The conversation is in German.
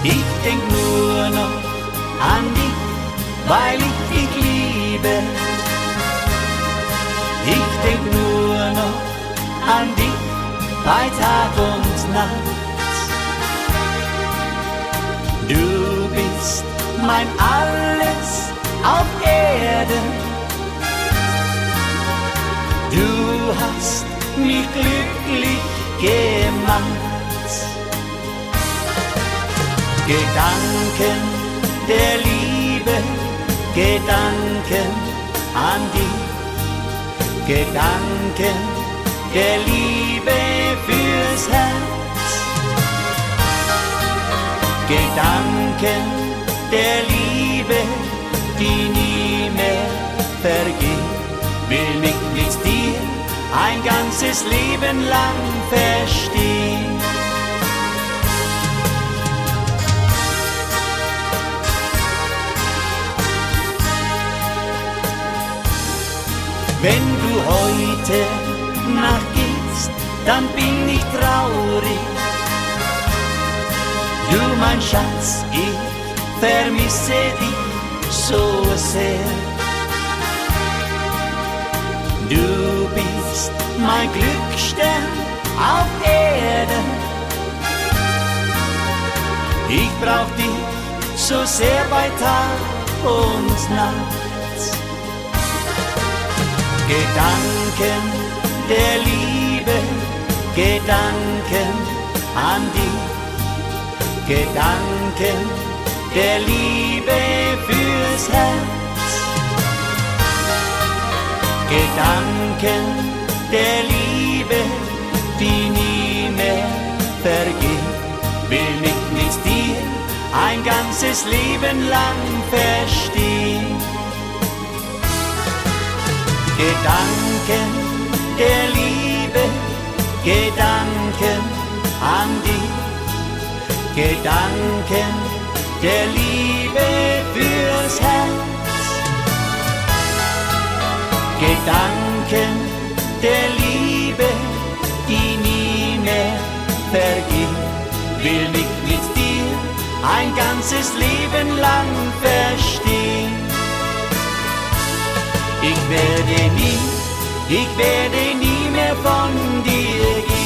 Ich denk nur noch an dich, weil ich dich liebe. Ich denk nur noch an dich bei Tag und Nacht. Du bist mein Alles auf Erden. Du hast mich glücklich gemacht. Gedanken der Liebe, Gedanken an dich. Gedanken der Liebe fürs Herz. Gedanken der Liebe, die nie mehr vergeht. Will mich mit dir ein ganzes Leben lang verstehen. Wenn du heute nachgehst, dann bin ich traurig. Du mein Schatz, ich vermisse dich so sehr. Du bist mein Glücksstern auf Erden. Ich brauch dich so sehr bei Tag und Nacht. Gedanken der Liebe, Gedanken an dich. Gedanken der Liebe fürs Herz. Gedanken der Liebe, die nie mehr vergeht. Will mich mit dir ein ganzes Leben lang verstehen. Gedanken der Liebe, Gedanken an dich. Gedanken der Liebe fürs Herz. Gedanken der Liebe, die nie mehr vergeht. Will mich mit dir ein ganzes Leben lang verstehen. Ich werde nie mehr von dir gehen.